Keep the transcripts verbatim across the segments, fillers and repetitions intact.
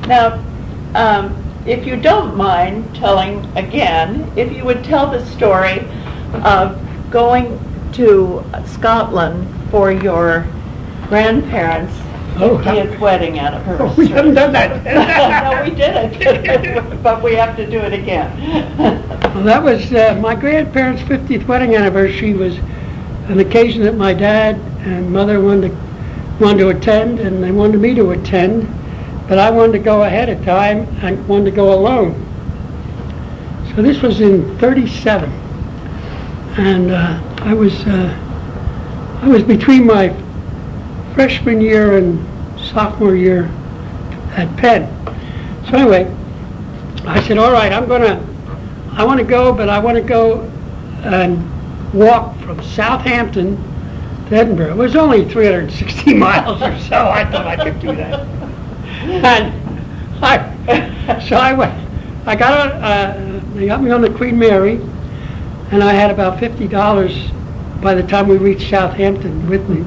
Now, um, if you don't mind telling again, if you would tell the story of going to Scotland for your grandparents' Oh, fiftieth wedding anniversary. Oh, we haven't done that. No, we didn't, but we have to do it again. Well, that was uh, my grandparents' fiftieth wedding anniversary. Was an occasion that my dad and mother wanted to, wanted to attend, and they wanted me to attend, but I wanted to go ahead of time and wanted to go alone. So this was in thirty-seven, and uh, I was uh, I was between my freshman year and sophomore year at Penn. So anyway, I said, all right, I'm gonna, I want to go, but I want to go and walk from Southampton to Edinburgh. It was only three hundred sixty miles or so. I thought I could do that. And I, so I went, I got on, uh, they got me on the Queen Mary, and I had about fifty dollars by the time we reached Southampton with me.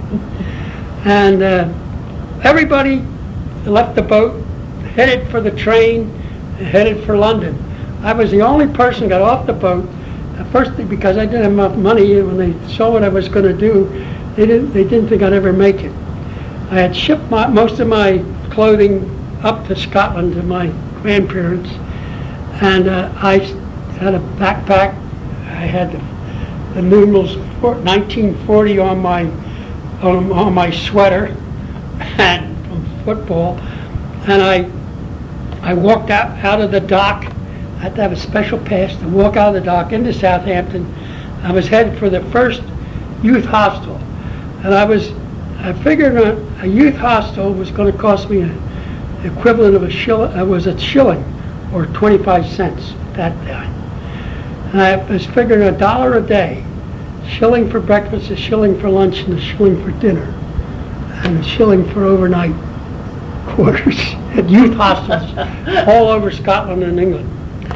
And uh, everybody left the boat, headed for the train, headed for London. I was the only person who got off the boat. Firstly, because I didn't have enough money, and when they saw what I was going to do, they didn't they didn't think I'd ever make it. I had shipped my, most of my clothing up to Scotland to my grandparents, and uh, I had a backpack. I had the, the numerals nineteen forty on my on, on my sweater, and from football, and I I walked out out of the dock. I had to have a special pass to walk out of the dock into Southampton. I was headed for the first youth hostel, and I was I figured a, a youth hostel was going to cost me a, the equivalent of a shilling. It was a shilling or twenty-five cents at that time, and I was figuring a dollar a day. Shilling for breakfast, a shilling for lunch, and a shilling for dinner, and a shilling for overnight quarters at youth hostels all over Scotland and England.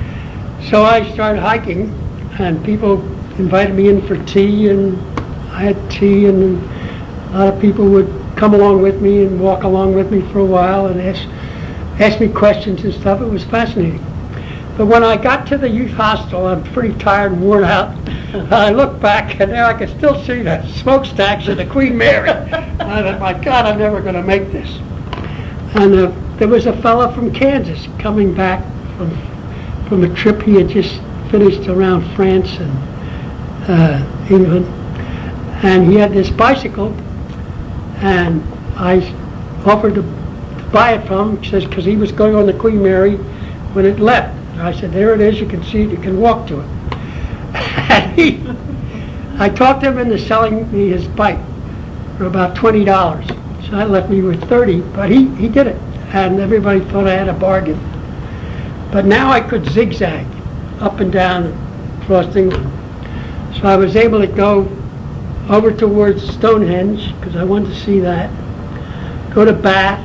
So I started hiking, and people invited me in for tea, and I had tea, and a lot of people would come along with me and walk along with me for a while and ask, ask me questions and stuff. It was fascinating. But when I got to the youth hostel, I'm pretty tired and worn out. I looked back, and there I could still see the smokestacks of the Queen Mary. I thought, my God, I'm never going to make this. And uh, there was a fellow from Kansas coming back from from a trip he had just finished around France and uh, England, and he had this bicycle, and I offered to, to buy it from him, says because he was going on the Queen Mary when it left. And I said, there it is, you can see it, you can walk to it. And he, I talked him into selling me his bike for about twenty dollars. So that left me with thirty, but he, he did it, and everybody thought I had a bargain. But now I could zigzag up and down across England. So I was able to go over towards Stonehenge, because I wanted to see that, go to Bath,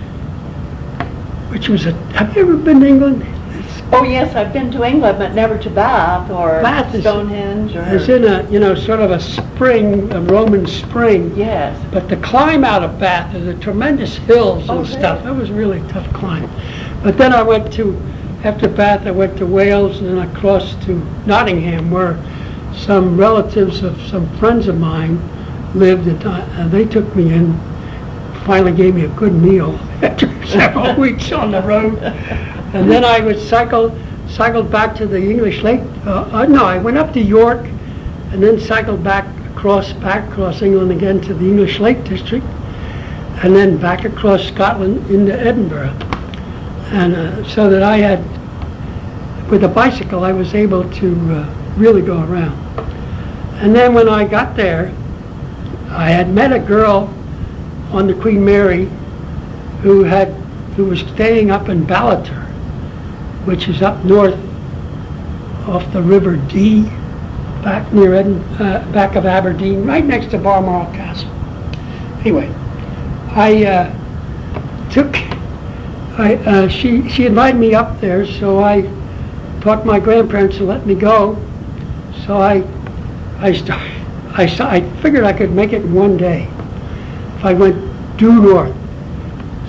which was a, have you ever been to England? It's, Oh yes, I've been to England, but never to Bath or Bath is, Stonehenge. Or It's in a, you know, sort of a spring, a Roman spring. Yes. But the climb out of Bath is a tremendous hills and Oh, stuff. really? It was really a tough climb. But then I went to, after Bath, I went to Wales, and then I crossed to Nottingham, where some relatives of some friends of mine lived, and uh, they took me in, finally gave me a good meal after several weeks on the road. And then I would cycle, cycled back to the English Lake. Uh, uh, no, I went up to York, and then cycled back across, back across England again to the English Lake District, and then back across Scotland into Edinburgh. And uh, so that I had, with a bicycle, I was able to uh, really go around. And then when I got there, I had met a girl on the Queen Mary who had, who was staying up in Ballater, which is up north off the River Dee, back near Eden, uh, back of Aberdeen, right next to Balmoral Castle. Anyway, I uh, took, I, uh, she, she invited me up there, so I talked my grandparents to let me go. So I, I started, I, I figured I could make it in one day if I went due north.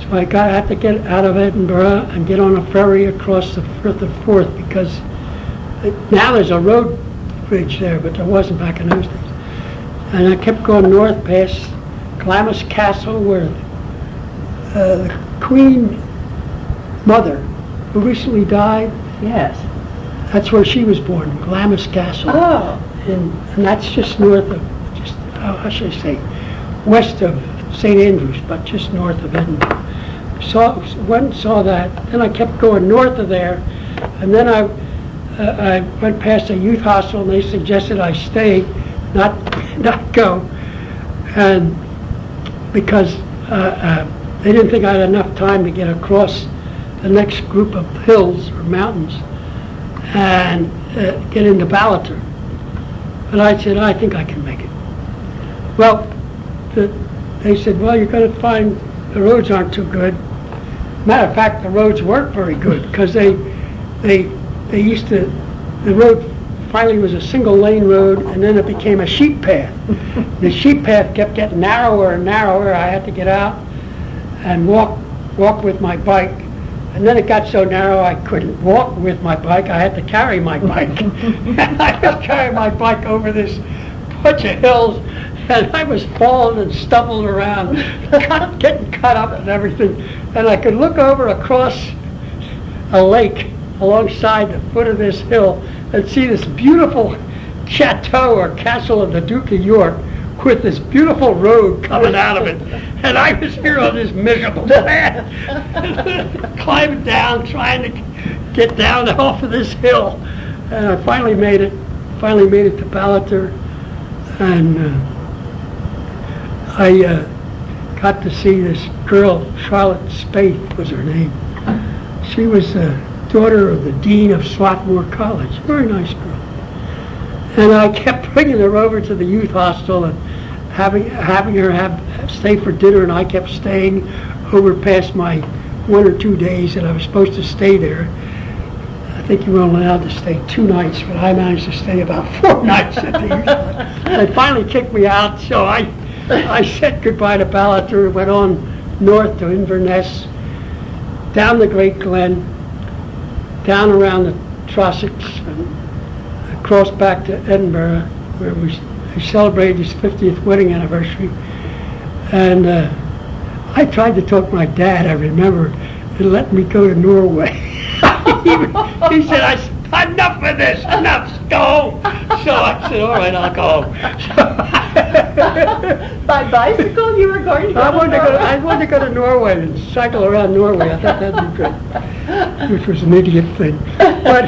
So I got had to get out of Edinburgh and get on a ferry across the Firth of Forth, because it, now there's a road bridge there, but there wasn't back in those days. And I kept going north past Glamis Castle, where uh, the Queen Mother, who recently died, Yes. that's where she was born, Glamis Castle. Oh. And, and that's just north of, just how, how should I say, west of Saint Andrews, but just north of Edinburgh. Saw, went and saw that. Then I kept going north of there, and then I uh, I went past a youth hostel, and they suggested I stay, not not go, and because uh, uh, they didn't think I had enough time to get across the next group of hills or mountains and uh, get into Ballater. But I said, I think I can make it. Well, the, they said, well, you're going to find the roads aren't too good. Matter of fact, the roads weren't very good, because they, they, they used to, the road finally was a single lane road, and then it became a sheep path. The sheep path kept getting narrower and narrower. I had to get out and walk, walk with my bike. And then it got so narrow I couldn't walk with my bike. I had to carry my bike. And I was carrying my bike over this bunch of hills, and I was falling and stumbling around, cut, getting cut up and everything. And I could look over across a lake alongside the foot of this hill and see this beautiful chateau or castle of the Duke of York with this beautiful road coming out of it. And I was here on this miserable path, climbing down, trying to get down off of this hill. And I finally made it, finally made it to Ballater. And uh, I uh, got to see this girl, Charlotte Spaeth was her name. She was the daughter of the dean of Swarthmore College, very nice girl. And I kept bringing her over to the youth hostel and having having her have stay for dinner, and I kept staying over past my one or two days that I was supposed to stay there. I think you were only allowed to stay two nights, but I managed to stay about four nights at the youth hostel. They finally kicked me out, so I I said goodbye to Ballater, went on north to Inverness, down the Great Glen, down around the Trossachs, and across back to Edinburgh, where we, we celebrated his fiftieth wedding anniversary. And uh, I tried to talk my dad, I remember, to let me go to Norway. he, he said, I, enough of this, enough, go home. So I said, all right, I'll go home. By bicycle you were going to go I to wanted to, Norway? go, I wanted to go to Norway and cycle around Norway. I thought that'd be good, which was an idiot thing. But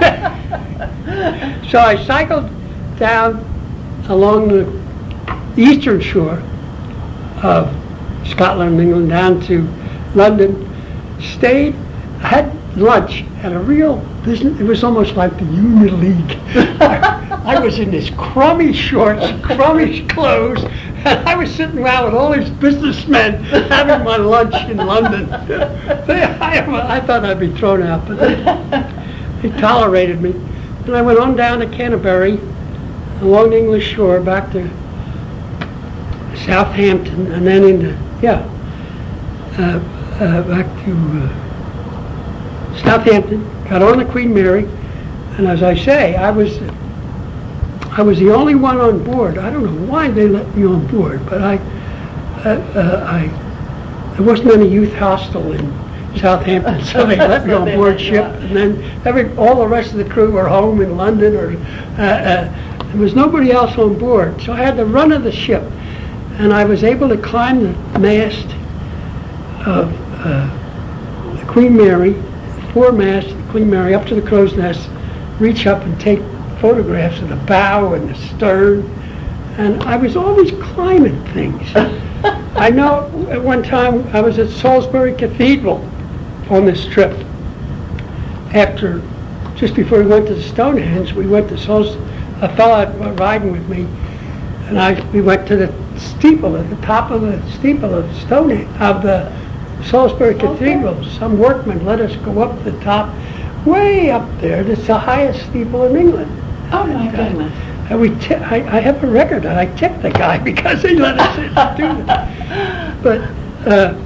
so I cycled down along the eastern shore of Scotland and England down to London, stayed, had lunch at a real business. It was almost like the Union League. I, I was in this crummy shorts, crummy clothes, and I was sitting around with all these businessmen having my lunch in London. They, I, I thought I'd be thrown out, but they, they tolerated me. And I went on down to Canterbury, along the English shore, back to Southampton, and then into, yeah, uh, uh, back to uh, Southampton, got on the Queen Mary, and as I say, I was I was the only one on board. I don't know why they let me on board, but I, uh, uh, I there wasn't any youth hostel in Southampton, so they let me on board ship, and then every all the rest of the crew were home in London, or uh, uh, there was nobody else on board. So I had the run of the ship, and I was able to climb the mast of uh, the Queen Mary, foremast of the Queen Mary, up to the crow's nest, reach up and take photographs of the bow and the stern, and I was always climbing things. I know at one time I was at Salisbury Cathedral on this trip. After, just before we went to Stonehenge, we went to Salisbury. A fellow riding with me, and I we went to the steeple at the top of the steeple of Stonehenge of the Salisbury Cathedral. Okay. Some workmen let us go up the top, way up there. It's the highest steeple in England. Oh my and, goodness! Uh, and we t- I, I have a record that I tipped the guy because he let us do that. But uh,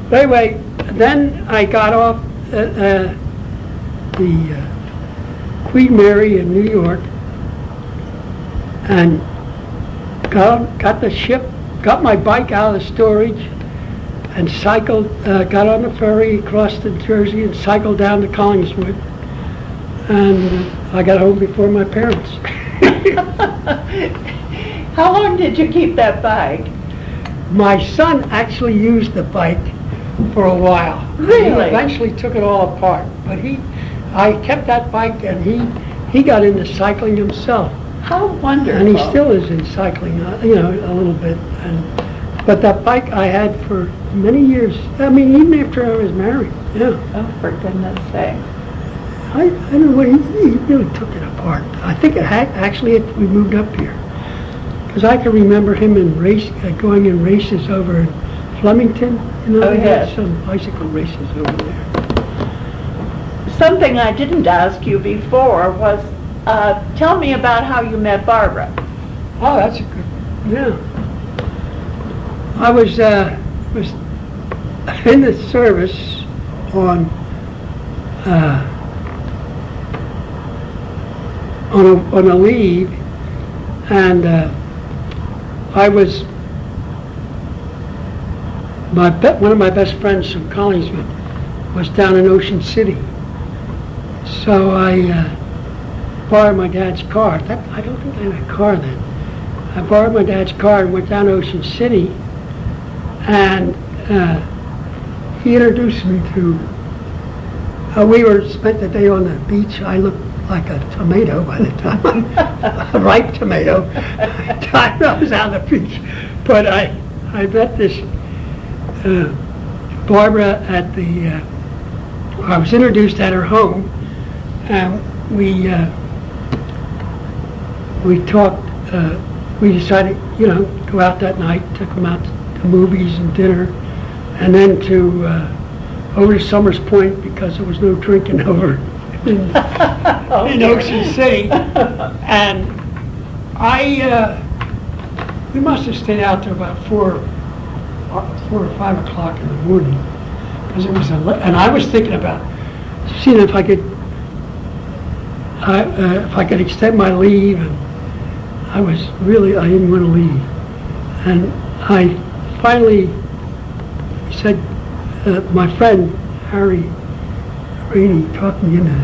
But anyway, then I got off uh, uh, the uh, Queen Mary in New York and got, got the ship, got my bike out of the storage and cycled, uh, got on the ferry, crossed to Jersey and cycled down to Collingswood. And uh, I got home before my parents. How long did you keep that bike? My son actually used the bike for a while. Really? He eventually took it all apart. But he, I kept that bike, and he, he got into cycling himself. How wonderful. And he still is in cycling, uh, you know, a little bit. And but that bike I had for many years. I mean, even after I was married. Yeah. Oh, for goodness sake. I, I don't know what he, he really took it apart. I think it had, actually it, we moved up here. Because I can remember him in race, uh, going in races over in Flemington. You know, Oh, they yes. had some bicycle races over there. Something I didn't ask you before was, uh, tell me about how you met Barbara. Oh, that's a good, yeah. I was, uh, was in the service on, uh, on a, on a leave, and uh, I was, my be- one of my best friends from Collingswood was down in Ocean City. So I uh, borrowed my dad's car. That, I don't think I had a car then. I borrowed my dad's car and went down to Ocean City, and uh, he introduced me to, uh, we were spent the day on the beach. I looked like a tomato by the time, a ripe tomato, by the time I was on the beach. But I, I met this uh, Barbara at the, uh, I was introduced at her home, and we, uh, we talked, uh, we decided, you know, go out that night, took them out to movies and dinner, and then to, uh, over to Summers Point because there was no drinking over in, in Ocean City. And I, uh, we must have stayed out till about four, four or five o'clock in the morning, because it was, ele- and I was thinking about seeing if I could, I, uh, if I could extend my leave, and I was really, I didn't want to leave. And I finally said, uh, my friend Harry Rainey talked me into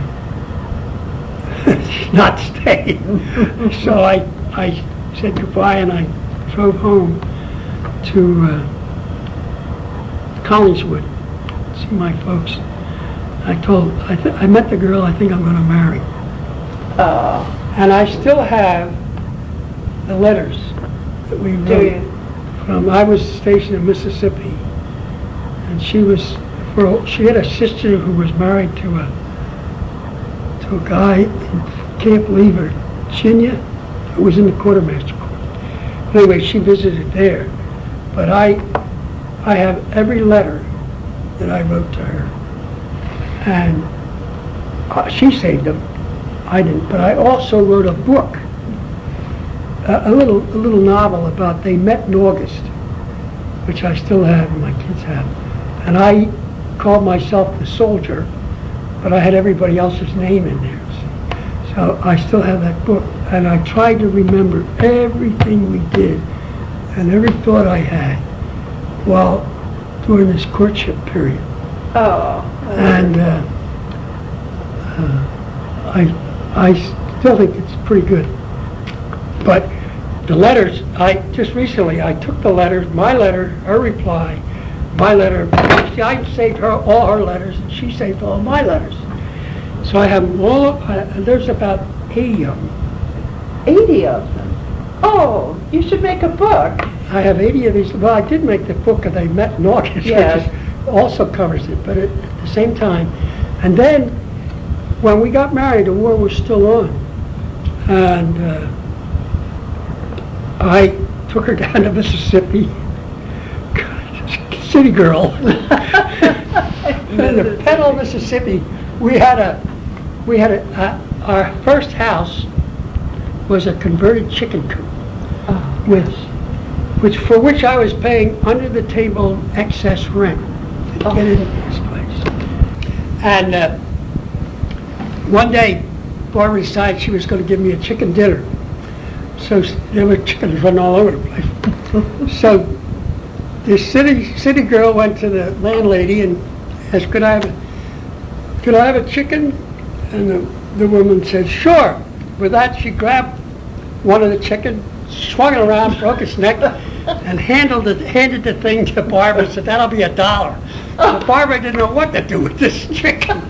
not staying. So I, I said goodbye, and I drove home to uh, Collingswood, see my folks. I told, I, th- I met the girl I think I'm going to marry. Oh, And I still have the letters that we do wrote you? from, I was stationed in Mississippi, and she was, for, she had a sister who was married to a, to a guy in Camp Lever, Virginia, who was in the quartermaster corps. Anyway, she visited there, but I, I have every letter that I wrote to her, and uh, she saved them. I didn't, but I also wrote a book, a, a little a little novel about they met in August, which I still have and my kids have. And I called myself the soldier, but I had everybody else's name in there. See? So I still have that book, and I tried to remember everything we did and every thought I had while during this courtship period. Oh. And uh, uh, I. I still think it's pretty good. But the letters, I just recently, I took the letters, my letter, her reply, my letter. See, I saved her all her letters, and she saved all my letters. So I have them all, uh, there's about eighty of them. eighty of them. Oh, you should make a book. I have eighty of these. Well, I did make the book of They Met in August, Yes. which is, also covers it, but at, at the same time. And then, when we got married, the war was still on, and uh, I took her down to Mississippi, city girl, in the Petal, Mississippi. We had a, we had a, uh, our first house was a converted chicken coop, Oh. with, which for which I was paying under the table excess rent. to get into this place. And uh, one day, Barbara decided she was going to give me a chicken dinner. So there were chickens running all over the place. So this city city girl went to the landlady and asked, "Could I have a, could I have a chicken?" And the, the woman said, "Sure." With that, she grabbed one of the chicken, swung it around, broke its neck, and handled it, handed the thing to Barbara and said, "That'll be a dollar." So Barbara didn't know what to do with this chicken.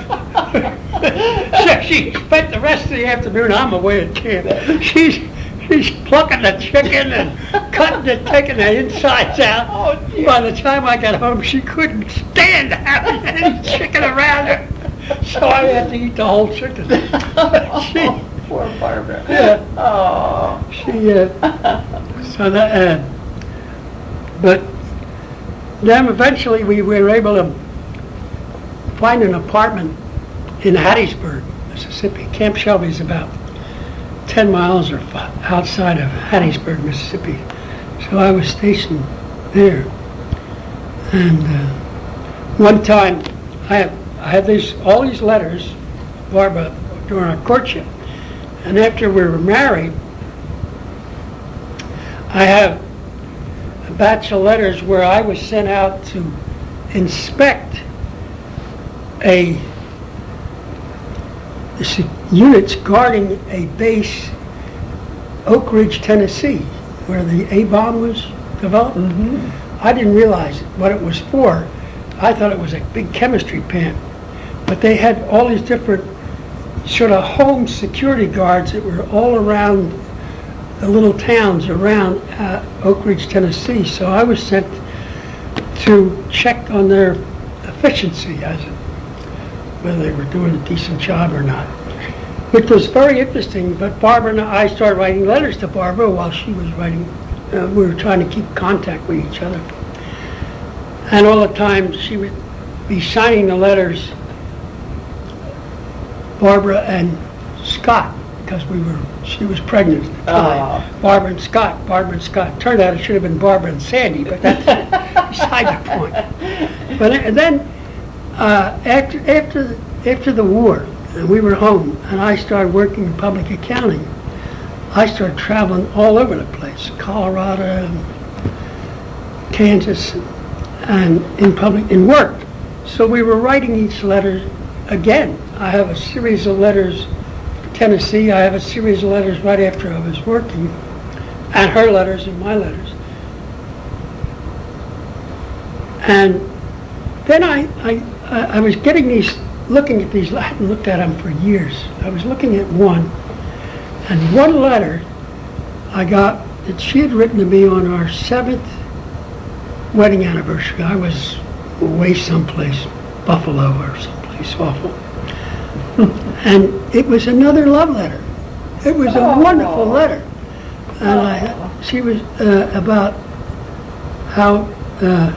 So she spent the rest of the afternoon, I'm away at camp. She's she's plucking the chicken and cutting it, taking the insides out. Oh, By the time I got home, she couldn't stand having any chicken around her. So I had to eat the whole chicken. she, Poor Barbara. Yeah. Oh. She, uh, so that, uh, but then eventually we were able to find an apartment in Hattiesburg, Mississippi. Camp Shelby's about ten miles or f- outside of Hattiesburg, Mississippi. So I was stationed there. And uh, one time I had, I had these all these letters, Barbara, during our courtship. And after we were married, I have a batch of letters where I was sent out to inspect a this units guarding a base, Oak Ridge, Tennessee, where the A-bomb was developed. Mm-hmm. I didn't realize what it was for. I thought it was a big chemistry plant. But they had all these different sort of home security guards that were all around the little towns around uh, Oak Ridge, Tennessee. So I was sent to check on their efficiency, as it, whether they were doing a decent job or not, which was very interesting. But Barbara and I started writing letters to Barbara while she was writing. Uh, we were trying to keep contact with each other. And all the time she would be signing the letters, Barbara and Scott, because we were, she was pregnant at the time. Oh. Barbara and Scott, Barbara and Scott. Turned out it should have been Barbara and Sandy, but that's beside the point. But and then uh, after after after the war, and we were home, and I started working in public accounting. I started traveling all over the place, Colorado, and Kansas, and in public in work. So we were writing each letter again. I have a series of letters to Tennessee. I have a series of letters right after I was working, and her letters and my letters. And then I, I, I was getting these, looking at these, I hadn't looked at them for years. I was looking at one, and one letter I got that she had written to me on our seventh wedding anniversary. I was away someplace, Buffalo or someplace awful. And it was another love letter. It was a Oh. wonderful letter. And I, she was uh, about how uh,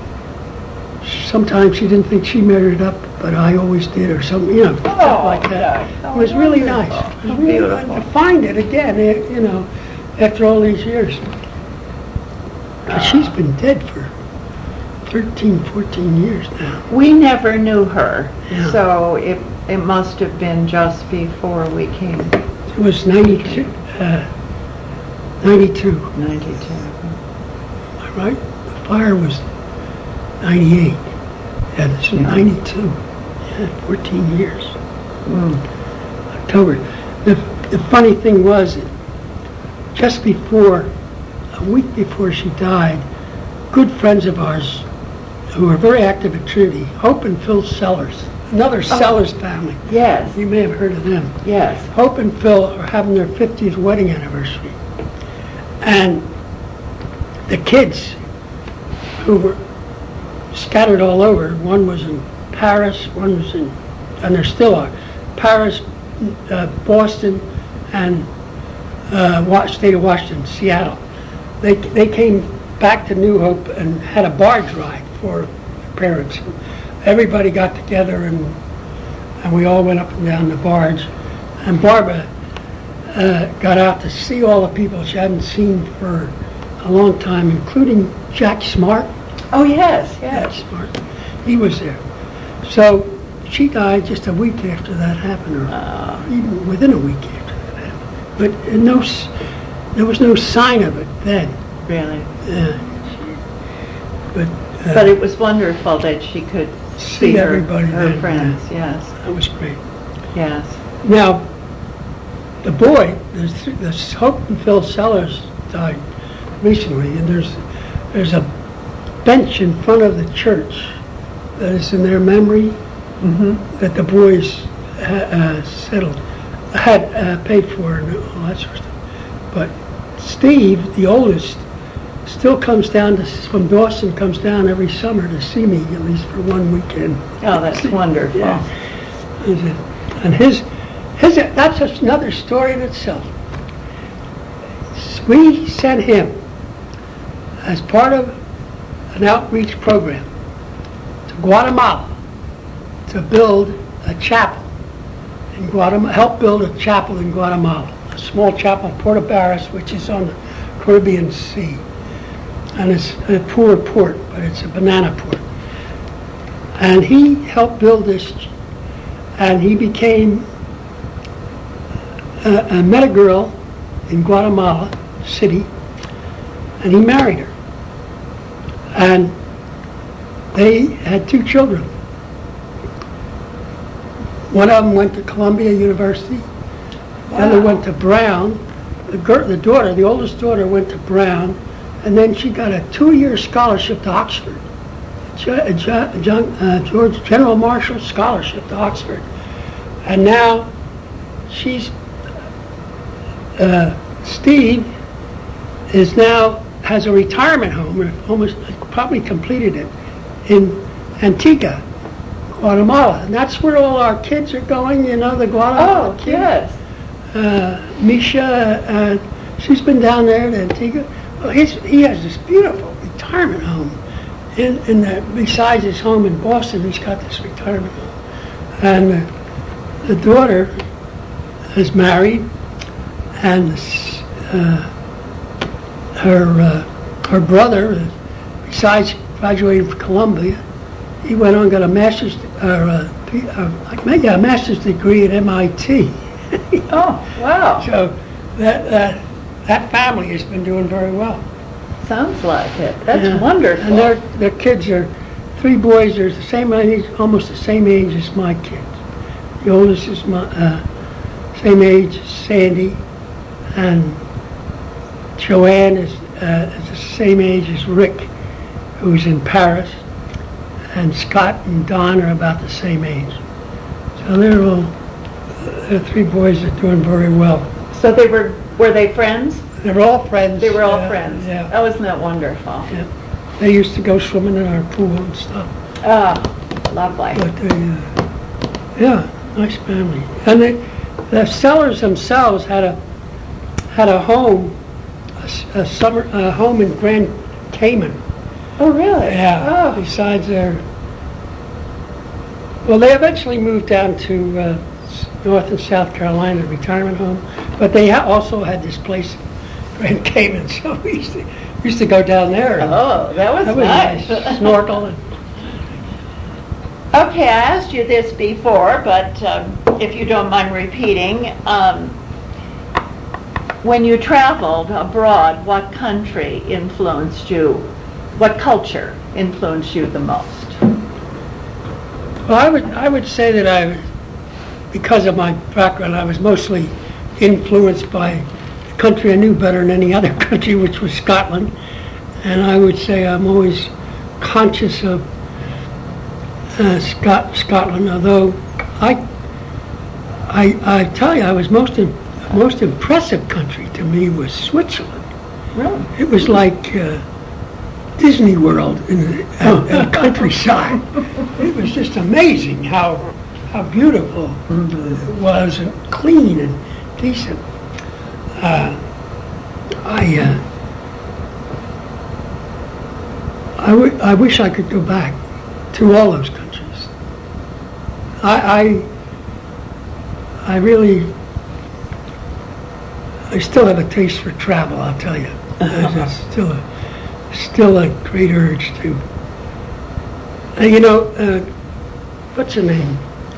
sometimes she didn't think she measured up, but I always did, or something, you know, stuff Oh, like that. yeah. It was really Wonderful. nice. It was How really beautiful. nice to find it again, eh, you know, after all these years. But she's been dead for thirteen, fourteen years now. We never knew her, Yeah. so it it must have been just before we came. It was ninety-two. Uh, ninety-two, ninety-two. am I right? The fire was ninety-eight. Yeah, this is ninety-two. Yeah, fourteen years. Mm. October. The, the funny thing was, just before, a week before she died, good friends of ours who were very active at Trinity, Hope and Phil Sellers, another Sellers family. Yes, You may have heard of them. yes. Hope and Phil are having their fiftieth wedding anniversary. And the kids who were scattered all over, one was in Paris, one was in, and there still are, Paris, uh, Boston, and uh, Wa- state of Washington, Seattle. They they came back to New Hope and had a barge ride for their parents. Everybody got together and and we all went up and down the barge. And Barbara uh, got out to see all the people she hadn't seen for a long time, including Jack Smart. Oh, yes, Jack yes. Smart. He was there. So she died just a week after that happened, or Uh, even within a week after that happened. But uh, no, s- there was no sign of it then. really. Uh, but uh, But it was wonderful that she could see see her, everybody her then, friends. yeah. Yes, That was great. yes. Now, the boy, there's th- this Hope and Phil Sellers died recently, and there's there's a bench in front of the church that is in their memory Mm-hmm. that the boys ha- uh, settled, had uh, paid for, and all that sort of stuff. But Steve, the oldest, still comes down to, from Dawson, comes down every summer to see me, at least for one weekend. Oh, that's wonderful. Yeah. And his, his, that's just another story in itself. We sent him as part of an outreach program to Guatemala to build a chapel in Guatemala, help build a chapel in Guatemala, a small chapel, Puerto Barras, which is on the Caribbean Sea. And it's a poor port, but it's a banana port. And he helped build this, and he became, uh, uh, met a girl in Guatemala City, and he married her. And they had two children. One of them went to Columbia University, the other Wow. went to Brown. The, girl, the daughter, the oldest daughter, went to Brown, and then she got a two-year scholarship to Oxford. Jo- Jo- John, uh, George General Marshall Scholarship to Oxford. And now she's, uh, Steve is now, has a retirement home, or almost probably completed it, in Antigua, Guatemala. And that's where all our kids are going, you know, the Guatemala Oh, kids. yes. Uh, Misha, uh, she's been down there in Antigua. Well, he's, he has this beautiful retirement home. In, in the, besides his home in Boston, he's got this retirement home. And uh, the daughter is married, and uh, her uh, her brother, uh, besides graduating from Columbia, he went on and got a master's, or uh, P- uh, like, yeah, a master's degree at M I T. Oh, wow. So that that that family has been doing very well. Sounds like it. That's Yeah. wonderful. And their their kids are three boys. They're the same age, almost the same age as my kids. The oldest is my uh, same age as Sandy, and Joanne is, uh, is the same age as Rick, who's in Paris, and Scott and Don are about the same age. So they're all the three boys are doing very well. So they were, were they friends? They're all friends. They were all uh, friends? Yeah. Oh, isn't that wonderful? Yeah. They used to go swimming in our pool and stuff. Ah, lovely. But they, uh, yeah, nice family. And they, the Sellers themselves had a had a home, a, s- a summer a home in Grand Cayman. Oh, really? Yeah. Oh, Besides their, well, they eventually moved down to uh, s- North and South Carolina retirement home, but they ha- also had this place in Grand Cayman, so we used to we used to go down there. And oh, that was that was nice. nice. Snorkel and. Okay, I asked you this before, but um, if you don't mind repeating, um, when you traveled abroad, what country influenced you? What culture influenced you the most? Well, I would I would say that I, because of my background, I was mostly influenced by the country I knew better than any other country, which was Scotland. And I would say I'm always conscious of uh, Scot- Scotland, although I, I I tell you, I was most im- most impressive country to me was Switzerland. Really? It was like uh, Disney World in the, in the countryside. It was just amazing how how beautiful it was, and clean and decent. Uh, I uh, I, w- I wish I could go back to all those countries. I I, I really I still have a taste for travel, I'll tell you. There's a- still a still a great urge to Uh, you know, uh, what's her name?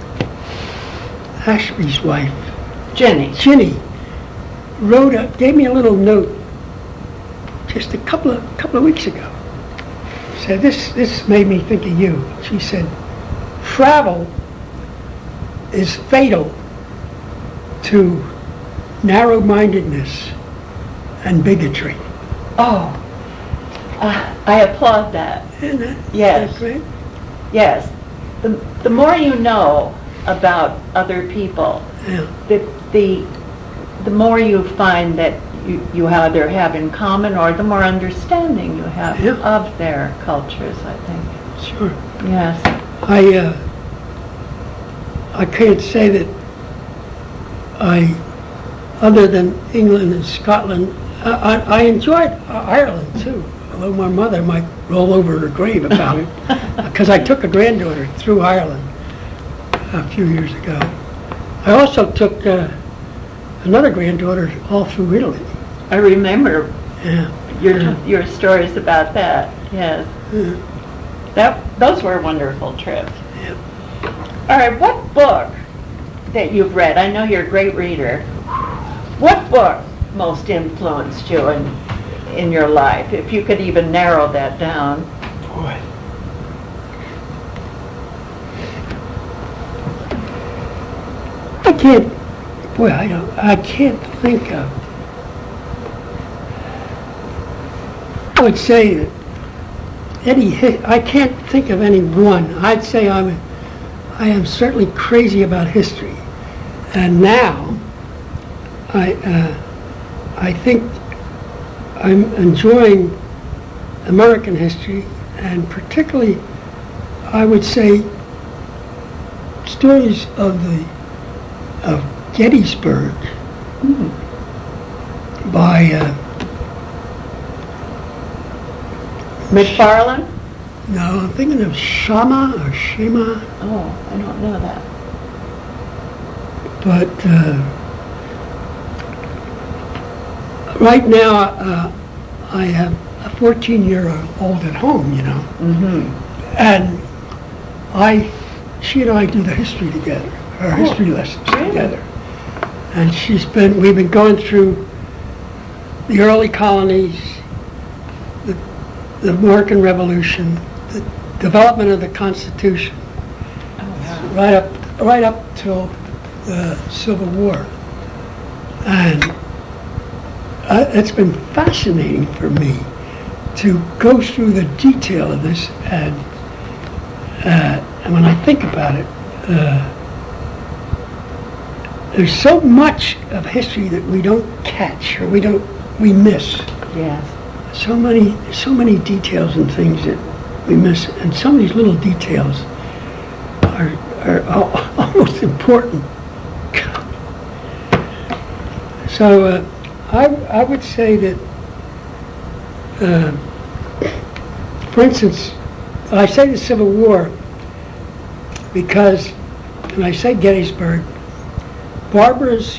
Ashby's wife, Jenny. Ginny, wrote a, gave me a little note just a couple of couple of weeks ago. Said this this made me think of you. She said, travel is fatal to narrow-mindedness and bigotry. Oh, uh, I applaud that. Isn't that, Yes. that great? Yes. The, the more you know about other people, Yeah. the, the, the more you find that you, you either have in common or the more understanding you have Yeah. of their cultures, I think. Sure. Yes. I uh, I can't say that I, other than England and Scotland, I, I, I enjoyed Ireland too. Although my mother might roll over her grave about it, because I took a granddaughter through Ireland a few years ago. I also took uh, another granddaughter all through Italy. I remember Yeah. your Yeah. your stories about that. Yes. Yeah. That those were wonderful trips. Yeah. All right, what book that you've read? I know you're a great reader. What book most influenced you in in your life? If you could even narrow that down. Boy. I can't. Boy, I don't. I can't think of. I would say that any. hi- I can't think of any one. I'd say I'm. I am certainly crazy about history, and now. I. Uh, I think I'm enjoying American history, and particularly, I would say, stories of the of Gettysburg by uh, McFarlane? no, I'm thinking of Shama or Shema, Oh, I don't know that. but uh, right now uh, I have a fourteen-year-old at home, you know, Mm-hmm. and I, she and I do the history together, our Oh, history lessons really? together. And she's been, we've been going through the early colonies, the, the American Revolution, the development of the Constitution, Oh, wow. right up, right up till the Civil War. And uh, it's been fascinating for me to go through the detail of this, and uh, and when I think about it, uh, there's so much of history that we don't catch or we don't we miss. Yes. So many so many details and things that we miss, and some of these little details are are al- almost important. So uh, I I would say that, uh, for instance, I say the Civil War because when I say Gettysburg, Barbara's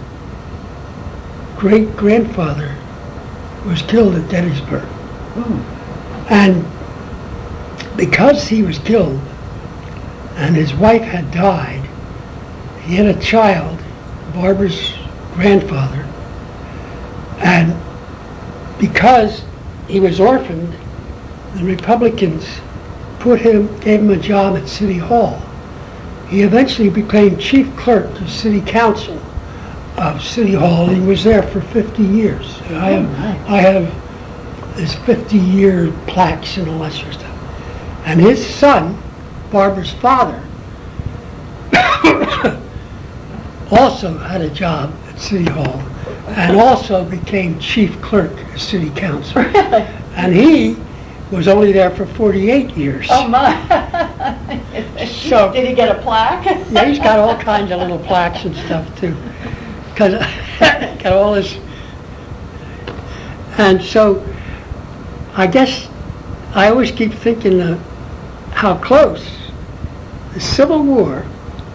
great-grandfather was killed at Gettysburg. And because he was killed and his wife had died, he had a child, Barbara's grandfather, and because he was orphaned, the Republicans put him, gave him a job at City Hall. He eventually became chief clerk of City Council of City Hall. He was there for fifty years. I have, nice. I have his fifty-year plaques and all that sort of stuff. And his son, Barbara's father, also had a job at City Hall and also became chief clerk of City Council. Really? And he was only there for forty-eight years. Oh, my. So- Did he get a plaque? Yeah, he's got all kinds of little plaques and stuff too. Because got all this. And so I guess I always keep thinking of how close the Civil War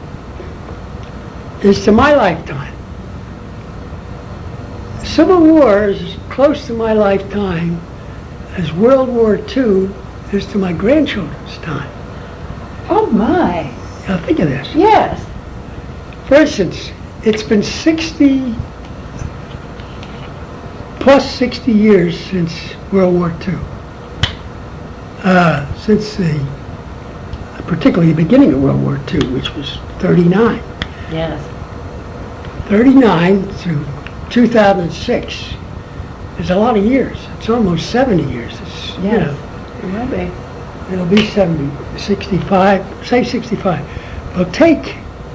is to my lifetime. The Civil War is as close to my lifetime as World War Two is to my grandchildren's time. Oh, my. Now think of this. Yes. For instance, it's been sixty, plus sixty years since World War Two. Uh, since the, particularly the beginning of World War Two, which was thirty-nine. Yes. thirty-nine through two thousand six is a lot of years. It's almost seventy years. It's, you Yes. know, It will be. it'll be seventy, sixty-five, say sixty-five. Well, take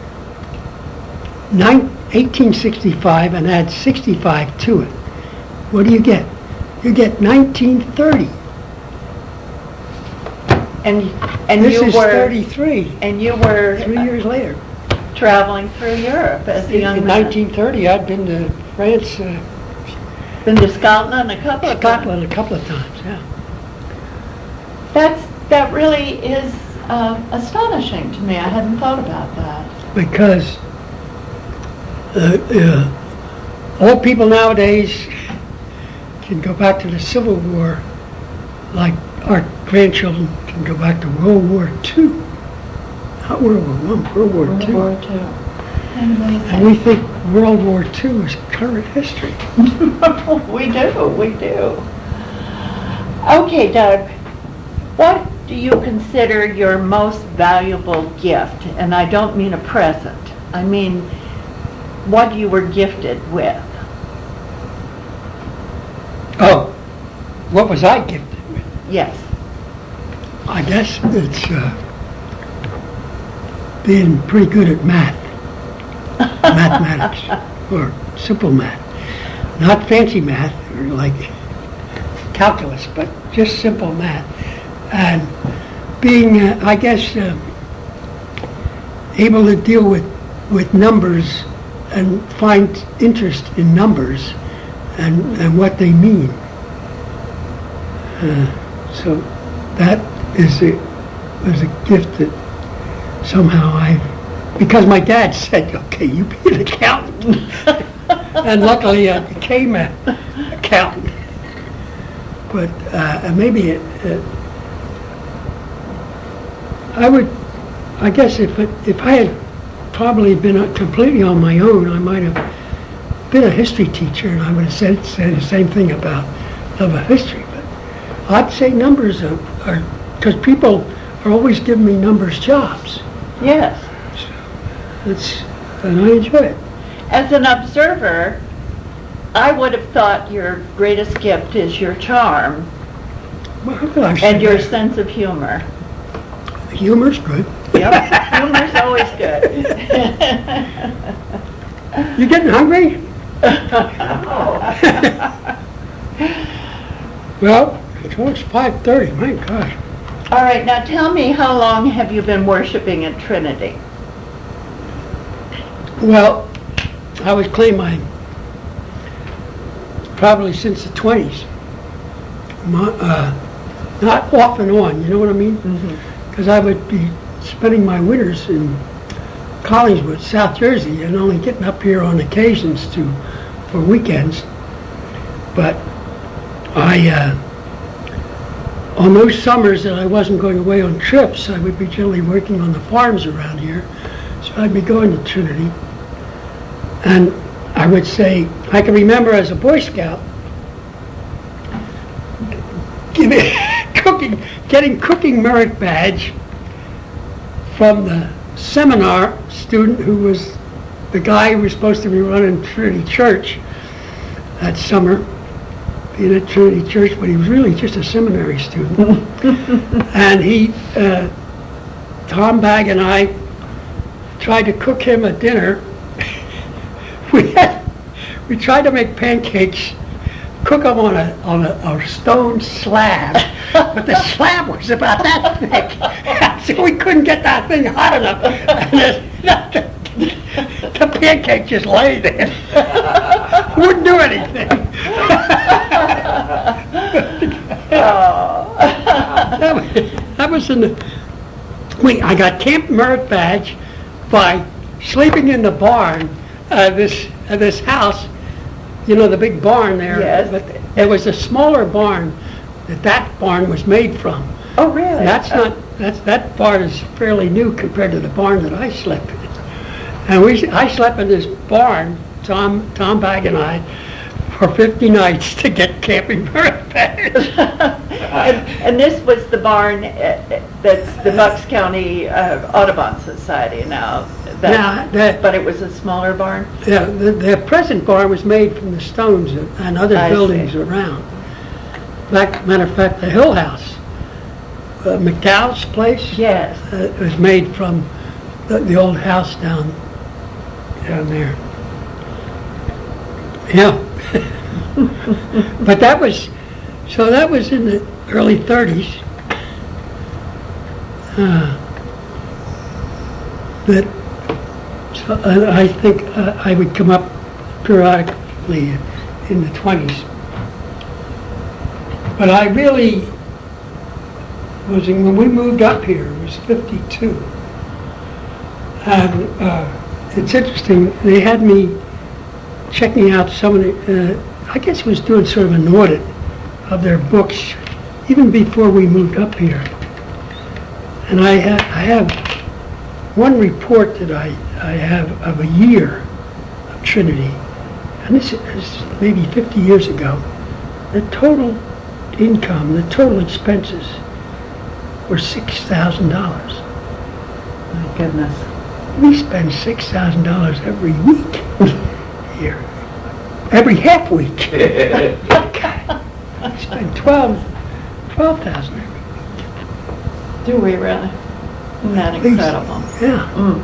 nine, eighteen sixty-five and add sixty-five to it. What do you get? You get nineteen thirty. And and This you is were thirty-three, and you were three years later. traveling through Europe as a young In man. nineteen thirty, I'd been to France, uh, Been to Scotland a couple of times. Scotland a couple of times, yeah. That's that really is uh, astonishing to me. I hadn't thought about that. Because uh, uh, old people nowadays can go back to the Civil War like our grandchildren can go back to World War Two. Not World War One, World War World Two. War Two. Amazing. And we think World War Two is current history. we do, we do. Okay, Doug, what do you consider your most valuable gift? And I don't mean a present. I mean what you were gifted with. Oh, what was I gifted with? Yes. I guess it's uh, being pretty good at math, mathematics, or simple math. Not fancy math, or like calculus, but just simple math. And being, uh, I guess, uh, able to deal with, with numbers and find interest in numbers and, and what they mean. Uh, so that is a, was a gift that somehow I, because my dad said, okay, you be an accountant. And luckily I became an accountant. But uh, maybe it, it, I would, I guess if it, if I had probably been completely on my own, I might have been a history teacher, and I would have said, said the same thing about love of history. But I'd say numbers are, are because people are always giving me numbers jobs. Yes. So it's, and I enjoy it. As an observer, I would have thought your greatest gift is your charm Well, how could I say and your that? sense of humor. Humor's good. Yep, humor's always good. You getting hungry? Well, it's five thirty. My gosh. All right, now tell me, how long have you been worshiping at Trinity? Well, I would claim I probably since the twenties. My, uh, not off and on, you know what I mean? Because I would be spending my winters in Collingswood, South Jersey, and only getting up here on occasions to for weekends. But I, uh, on those summers that I wasn't going away on trips, I would be generally working on the farms around here. So I'd be going to Trinity. And I would say, I can remember as a Boy Scout, giving, cooking, getting cooking merit badge from the seminar student who was the guy who was supposed to be running Trinity Church that summer, being at Trinity Church, but he was really just a seminary student. And he, uh, Tom Bagg and I tried to cook him a dinner. we had, we tried to make pancakes, cook them on a on a, a stone slab, but the slab was about that thick, so we couldn't get that thing hot enough. And the, the pancake just lay there, wouldn't do anything. Oh. that, was, that was in the. Wait, I got Camp Merit badge by sleeping in the barn. Uh, this uh, this house, you know, the big barn there. Yes. But it was a smaller barn that that barn was made from. Oh, really? That's Oh. not, that's, that barn is fairly new compared to the barn that I slept in. And we, I slept in this barn, Tom, Tom Bag and I, for fifty nights to get camping permit. and, and this was the barn uh, that's the Bucks County uh, Audubon Society now. That, Now, that- but it was a smaller barn? Yeah, the, the present barn was made from the stones and- and other I buildings see. around. Fact, matter of fact, the Hill House, uh, McDowell's place, Yes. uh, was made from the, the old house down down there. Yeah. But that was, so that was in the early thirties. Uh, that, so uh, I think uh, I would come up periodically in the twenties. But I really was, in, when we moved up here, it was fifty-two. And uh, it's interesting, they had me checking out some of the, uh, I guess it was doing sort of an audit of their books, even before we moved up here. And I, ha- I have one report that I, I have of a year of Trinity, and this is maybe fifty years ago. The total income, the total expenses were six thousand dollars. My goodness. We spend six thousand dollars every week here, every half week. We spend twelve, twelve thousand every week. Do we really? Isn't that At least. incredible? Yeah. Mm.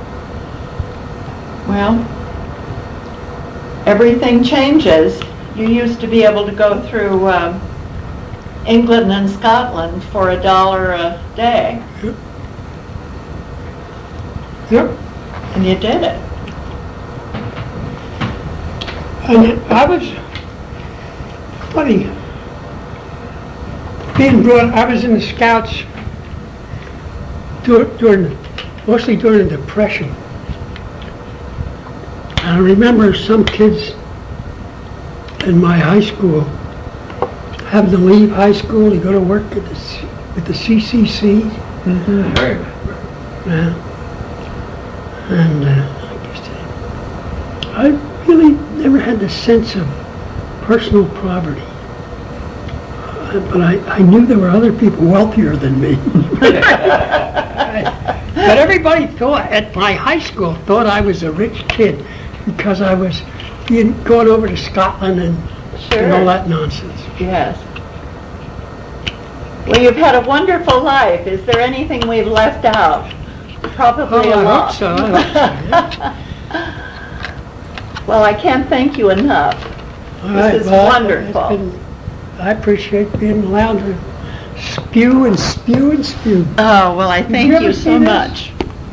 Well, everything changes. You used to be able to go through um, England and Scotland for a dollar a day, Yep. and you did it. And I was, funny, being brought, I was in the Scouts dur- during, mostly during the Depression. And I remember some kids in my high school having to leave high school to go to work at the, C- with the C C C. Very Yeah. And uh, I guess I really never had the sense of personal poverty. Uh, but I, I knew there were other people wealthier than me. But everybody thought, at my high school, thought I was a rich kid because I was being, going over to Scotland and, and all Sure. that nonsense. Yes. Well, you've had a wonderful life. Is there anything we've left out? Probably Oh, a I lot. hope so. I hope so, yeah. Well, I can't thank you enough. All This right, is well, wonderful. it's been- I appreciate being allowed to spew and spew and spew. Oh, well, I thank you ever you see so this? much.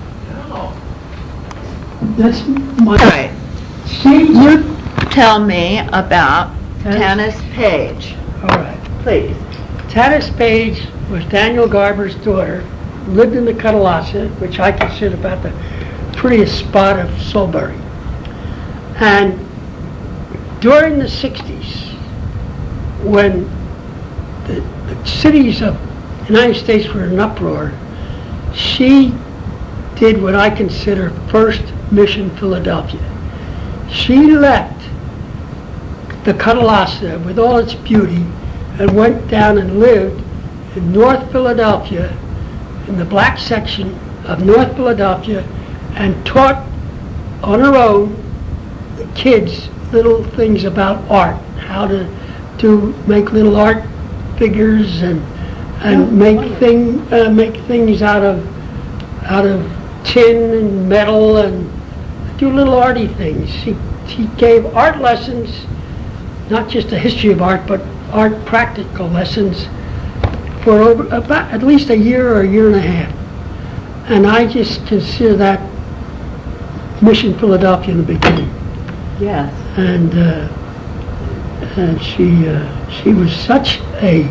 That's my... All right. See, You tell me about Tanis? Tanis Page, all right. please. Tanis Page was Daniel Garber's daughter, lived in the Cuddalassa, which I consider about the prettiest spot of Salisbury. And during the sixties, when the, the cities of the United States were in uproar, she did what I consider First Mission Philadelphia. She left the Cuddalassa with all its beauty and went down and lived in North Philadelphia, in the black section of North Philadelphia, and taught on her own the kids little things about art, how to to make little art figures and and Oh, make wonderful. thing uh, make things out of out of tin and metal and do little arty things. She she gave art lessons, not just a history of art, but art practical lessons for over about at least a year or a year and a half. And I just consider that Mission Philadelphia in the beginning. Yes. And uh, and she uh, she was such a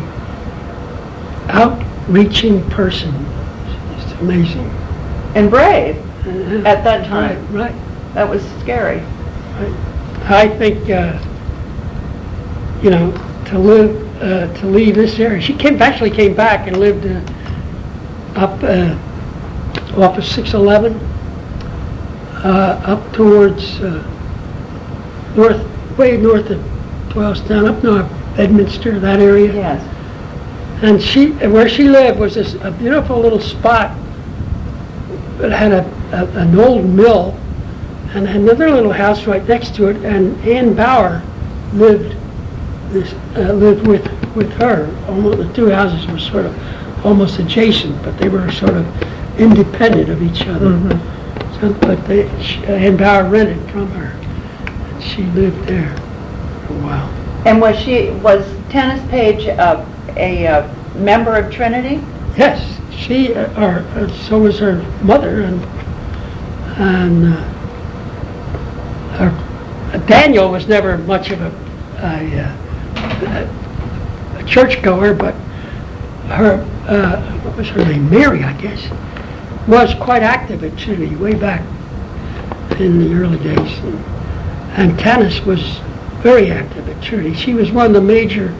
outreaching person. It's just amazing. And brave Uh, at that time. Right, That was scary. right. I think uh, you know, to live, uh, to leave this area. She came, actually came back and lived uh, up uh, off of six eleven, uh, up towards uh, north, way north of Doylestown, up north, Bedminster, that area. Yes. And she, where she lived was this a beautiful little spot that had a, a an old mill and another little house right next to it. And Ann Bauer lived this uh, lived with with her. Almost the two houses were sort of almost adjacent, but they were sort of independent of each other. Mm-hmm. So, but they, she, Ann Bauer rented from her, and she lived there for a while. And was she, was Tanis Page uh, a uh, member of Trinity? Yes, she, uh, or uh, so was her mother, and and uh, her, uh, Daniel was never much of a a, uh, a churchgoer, but her uh, what was her name? Mary, I guess, was quite active at Trinity way back in the early days, and, and Tanis was very active at Trinity. She was one of the major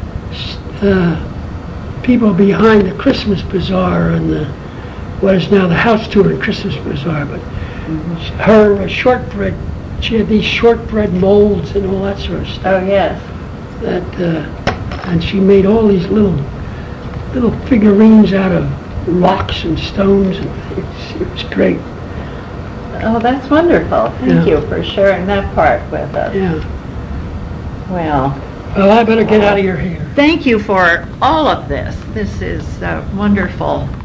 uh, people behind the Christmas Bazaar and the what is now the house tour and Christmas Bazaar. But mm-hmm. her uh, shortbread, she had these shortbread molds and all that sort of stuff. Oh yes. That uh, and she made all these little little figurines out of rocks and stones, and it, it was great. Oh, that's wonderful. Thank Yeah. you for sharing that part with us. Yeah. Well, Well, I better get out of your hair. thank you for all of this. This is uh, wonderful